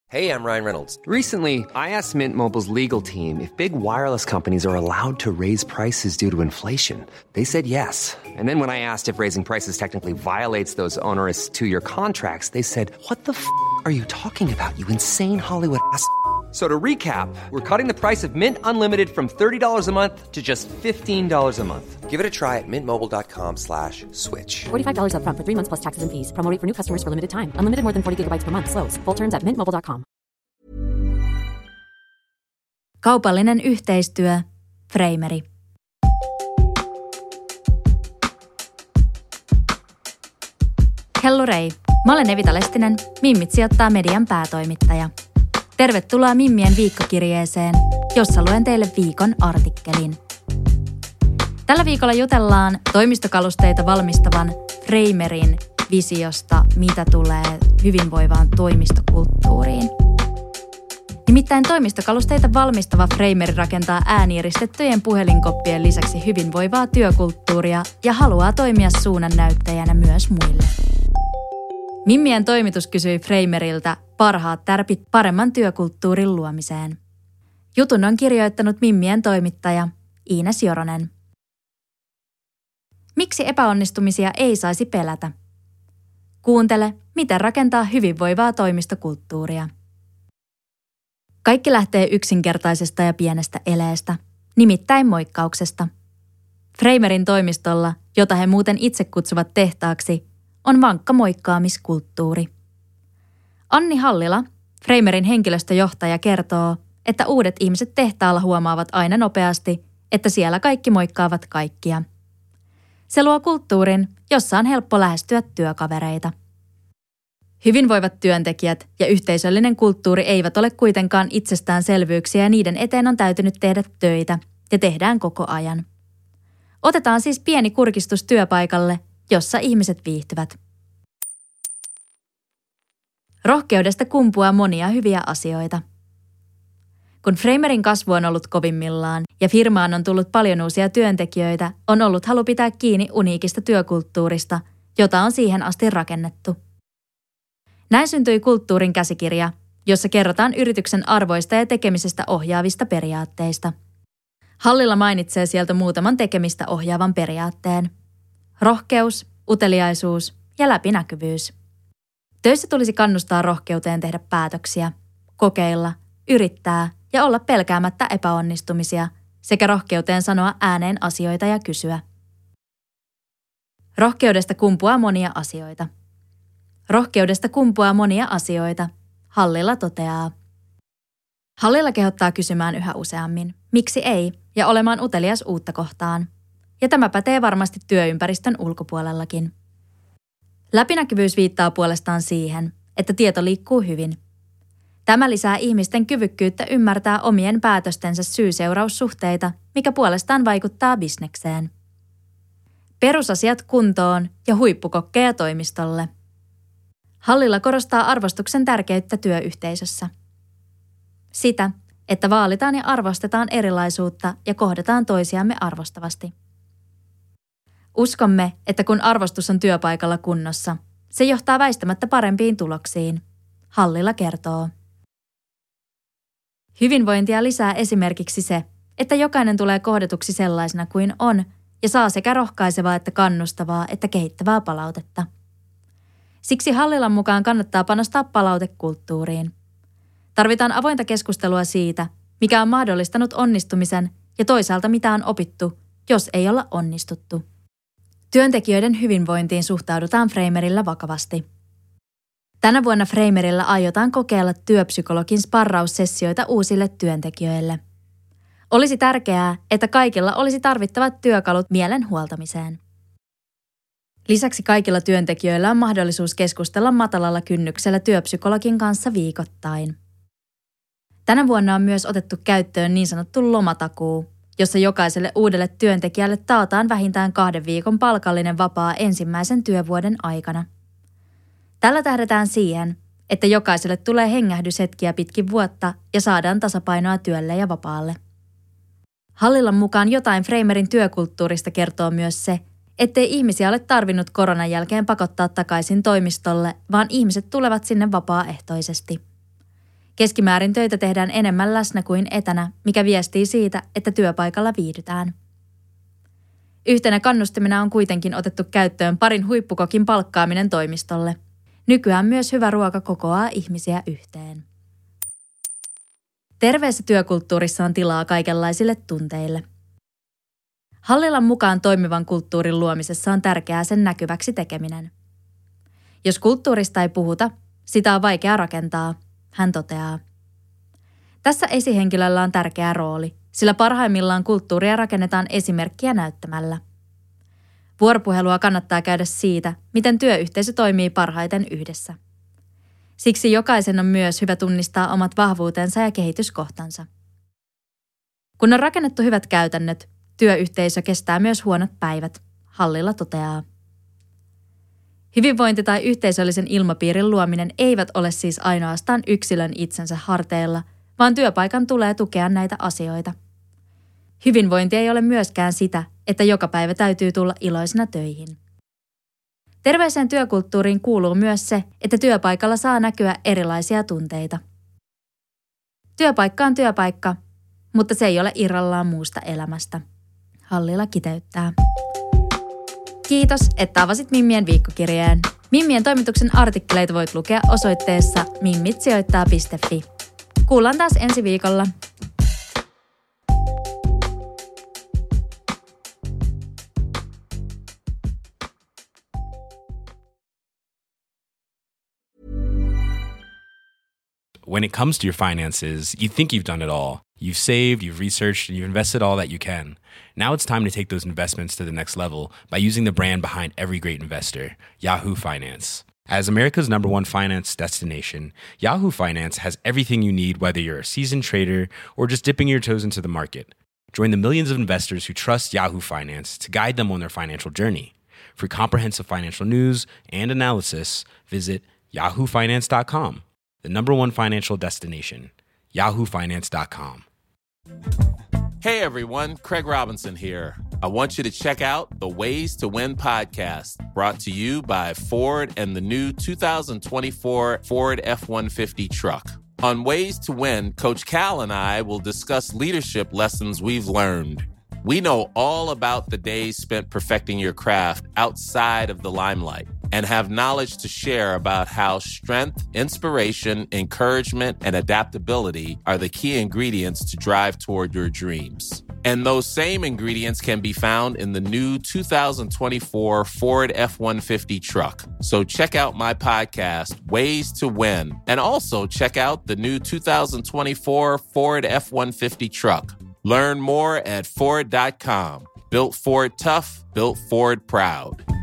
Hey, I'm Ryan Reynolds. Recently, I asked Mint Mobile's legal team if big wireless companies are allowed to raise prices due to inflation. They said yes. And then when I asked if raising prices technically violates those onerous two-year contracts, they said, "What the f*** are you talking about, you insane Hollywood ass?" So to recap, we're cutting the price of Mint Unlimited from $30 a month to just $15 a month. Give it a try at mintmobile.com/switch. $45 up front for 3 months plus taxes and fees. Promo rate for new customers for limited time. Unlimited more than 40 gigabytes per month. Slows full terms at mintmobile.com. Kaupallinen yhteistyö, Frameri. Hellurei, mä olen Evita Lestinen, Mimmit sijoittaa median päätoimittaja. Tervetuloa Mimmien viikkokirjeeseen, jossa luen teille viikon artikkelin. Tällä viikolla jutellaan toimistokalusteita valmistavan Framerin visiosta, mitä tulee hyvinvoivaan toimistokulttuuriin. Nimittäin toimistokalusteita valmistava Frameri rakentaa äänieristettyjen puhelinkoppien lisäksi hyvinvoivaa työkulttuuria ja haluaa toimia suunnannäyttäjänä myös muille. Mimmien toimitus kysyi Frameriltä parhaat tärpit paremman työkulttuurin luomiseen. Jutun on kirjoittanut Mimmien toimittaja Iines Joronen. Miksi epäonnistumisia ei saisi pelätä? Kuuntele, miten rakentaa hyvinvoivaa toimistokulttuuria. Kaikki lähtee yksinkertaisesta ja pienestä eleestä, nimittäin moikkauksesta. Framerin toimistolla, jota he muuten itse kutsuvat tehtaaksi, on vankka moikkaamiskulttuuri. Anni Hallila, Framerin henkilöstöjohtaja, kertoo, että uudet ihmiset tehtaalla huomaavat aina nopeasti, että siellä kaikki moikkaavat kaikkia. Se luo kulttuurin, jossa on helppo lähestyä työkavereita. Hyvinvoivat työntekijät ja yhteisöllinen kulttuuri eivät ole kuitenkaan itsestäänselvyyksiä ja niiden eteen on täytynyt tehdä töitä ja tehdään koko ajan. Otetaan siis pieni kurkistus työpaikalle, jossa ihmiset viihtyvät. Rohkeudesta kumpuaa monia hyviä asioita. Kun Framerin kasvu on ollut kovimmillaan ja firmaan on tullut paljon uusia työntekijöitä, on ollut halu pitää kiinni uniikista työkulttuurista, jota on siihen asti rakennettu. Näin syntyi kulttuurin käsikirja, jossa kerrotaan yrityksen arvoista ja tekemisestä ohjaavista periaatteista. Hallilla mainitsee sieltä muutaman tekemistä ohjaavan periaatteen. Rohkeus, uteliaisuus ja läpinäkyvyys. Töissä tulisi kannustaa rohkeuteen tehdä päätöksiä, kokeilla, yrittää ja olla pelkäämättä epäonnistumisia sekä rohkeuteen sanoa ääneen asioita ja kysyä. Rohkeudesta kumpuaa monia asioita. Rohkeudesta kumpuaa monia asioita, Hallila toteaa. Hallila kehottaa kysymään yhä useammin, miksi ei, ja olemaan utelias uutta kohtaan. Ja tämä pätee varmasti työympäristön ulkopuolellakin. Läpinäkyvyys viittaa puolestaan siihen, että tieto liikkuu hyvin. Tämä lisää ihmisten kyvykkyyttä ymmärtää omien päätöstensä syy-seuraussuhteita, mikä puolestaan vaikuttaa bisnekseen. Perusasiat kuntoon ja huippukokkeja toimistolle. Hallila korostaa arvostuksen tärkeyttä työyhteisössä. Sitä, että vaalitaan ja arvostetaan erilaisuutta ja kohdataan toisiamme arvostavasti. Uskomme, että kun arvostus on työpaikalla kunnossa, se johtaa väistämättä parempiin tuloksiin, Hallila kertoo. Hyvinvointia lisää esimerkiksi se, että jokainen tulee kohdatuksi sellaisena kuin on ja saa sekä rohkaisevaa että kannustavaa että kehittävää palautetta. Siksi Hallilan mukaan kannattaa panostaa palautekulttuuriin. Tarvitaan avointa keskustelua siitä, mikä on mahdollistanut onnistumisen ja toisaalta mitä on opittu, jos ei olla onnistuttu. Työntekijöiden hyvinvointiin suhtaudutaan Framerillä vakavasti. Tänä vuonna Framerillä aiotaan kokeilla työpsykologin sparraussessioita uusille työntekijöille. Olisi tärkeää, että kaikilla olisi tarvittavat työkalut mielen huoltamiseen. Lisäksi kaikilla työntekijöillä on mahdollisuus keskustella matalalla kynnyksellä työpsykologin kanssa viikoittain. Tänä vuonna on myös otettu käyttöön niin sanottu lomatakuu, jossa jokaiselle uudelle työntekijälle taataan vähintään 2 viikon palkallinen vapaa ensimmäisen työvuoden aikana. Tällä tähdätään siihen, että jokaiselle tulee hengähdyshetkiä pitkin vuotta ja saadaan tasapainoa työlle ja vapaalle. Hallilan mukaan jotain Framerin työkulttuurista kertoo myös se, ettei ihmisiä ole tarvinnut koronan jälkeen pakottaa takaisin toimistolle, vaan ihmiset tulevat sinne vapaaehtoisesti. Keskimäärin töitä tehdään enemmän läsnä kuin etänä, mikä viestii siitä, että työpaikalla viihdytään. Yhtenä kannustimena on kuitenkin otettu käyttöön parin huippukokin palkkaaminen toimistolle. Nykyään myös hyvä ruoka kokoaa ihmisiä yhteen. Terveessä työkulttuurissa on tilaa kaikenlaisille tunteille. Hallilan mukaan toimivan kulttuurin luomisessa on tärkeää sen näkyväksi tekeminen. Jos kulttuurista ei puhuta, sitä on vaikea rakentaa, hän toteaa. Tässä esihenkilöllä on tärkeä rooli, sillä parhaimmillaan kulttuuria rakennetaan esimerkkiä näyttämällä. Vuoropuhelua kannattaa käydä siitä, miten työyhteisö toimii parhaiten yhdessä. Siksi jokaisen on myös hyvä tunnistaa omat vahvuutensa ja kehityskohtansa. Kun on rakennettu hyvät käytännöt, työyhteisö kestää myös huonot päivät, Hallila toteaa. Hyvinvointi tai yhteisöllisen ilmapiirin luominen eivät ole siis ainoastaan yksilön itsensä harteilla, vaan työpaikan tulee tukea näitä asioita. Hyvinvointi ei ole myöskään sitä, että joka päivä täytyy tulla iloisena töihin. Terveeseen työkulttuuriin kuuluu myös se, että työpaikalla saa näkyä erilaisia tunteita. Työpaikka on työpaikka, mutta se ei ole irrallaan muusta elämästä. Hallila kiteyttää. Kiitos, että avasit Mimmien viikkokirjeen. Mimmien toimituksen artikkeleita voit lukea osoitteessa mimmitsijoittaa.fi. Kuullaan taas ensi viikolla. When it comes to your finances, you think you've done it all. You've saved, you've researched, and you've invested all that you can. Now it's time to take those investments to the next level by using the brand behind every great investor, Yahoo Finance. As America's #1 finance destination, Yahoo Finance has everything you need, whether you're a seasoned trader or just dipping your toes into the market. Join the millions of investors who trust Yahoo Finance to guide them on their financial journey. For comprehensive financial news and analysis, visit yahoofinance.com. The #1 financial destination, yahoofinance.com. Hey everyone, Craig Robinson here. I want you to check out the Ways to Win podcast, brought to you by Ford and the new 2024 Ford F-150 truck. On Ways to Win, Coach Cal and I will discuss leadership lessons we've learned. We know all about the days spent perfecting your craft outside of the limelight and have knowledge to share about how strength, inspiration, encouragement, and adaptability are the key ingredients to drive toward your dreams. And those same ingredients can be found in the new 2024 Ford F-150 truck. So check out my podcast, Ways to Win, and also check out the new 2024 Ford F-150 truck. Learn more at Ford.com. Built Ford tough, built Ford proud.